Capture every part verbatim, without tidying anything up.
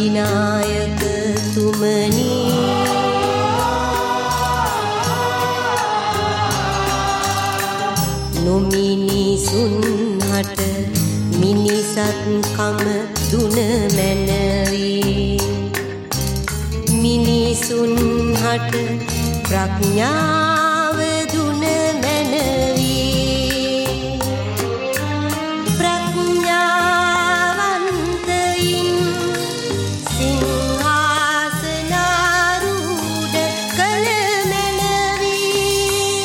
නබිනායක තුමනි නොමිනිසුන් හට මිනිසත්කම දුන මැනවී මිනිසුන් හට ප්‍රඥාව දුන මැනවී ප්‍රඥාවන්තයින් සිංහාසනාරූඪ කළ මැනවී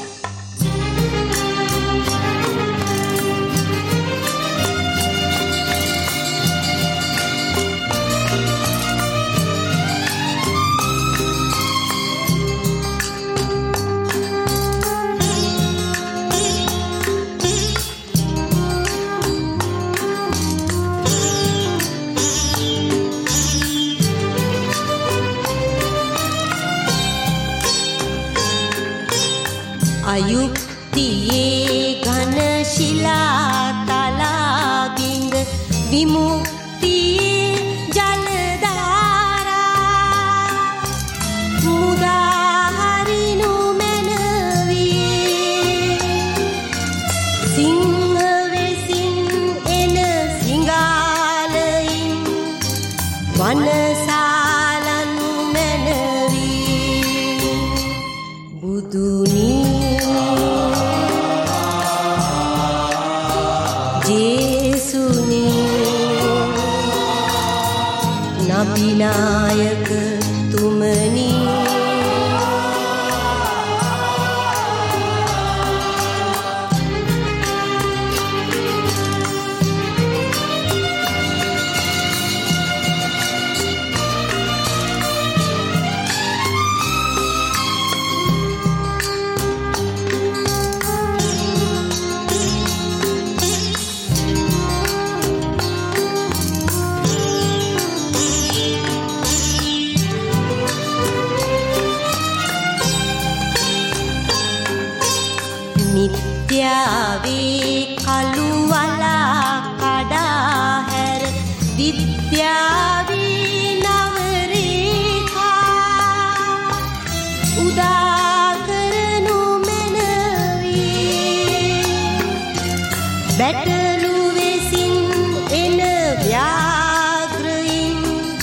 අයුක්තියේ ඝන ශිලා තලාගින්ද විමුක්තියේ ජලධාරා මුදා හරිනු මැනවී සිංහ වෙසින් එන සිඟාලයින් වනසාලනු මැනවී බුදුනි ජේසුනි නබිනායක තුමනි මිත්‍යාවේ කළු වලා කඩා හැර විද්‍යාවේ නව රේඛා උදා කරනු මැනවී බැටළු වෙසින් එන ව්‍යාග්‍රයින්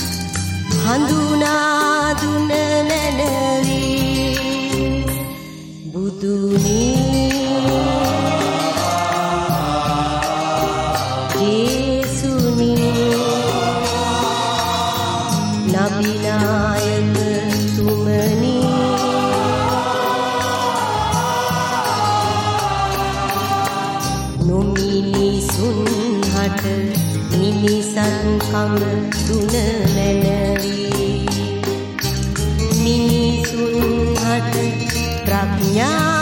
හඳුනා දුන මැනවී බුදුනි ජේසුනි නබිනායක තුමනි නොමිනිසුන් හට මිනිසත්කම දුන මැනවී මිනිසුන් හට ප්‍රඥා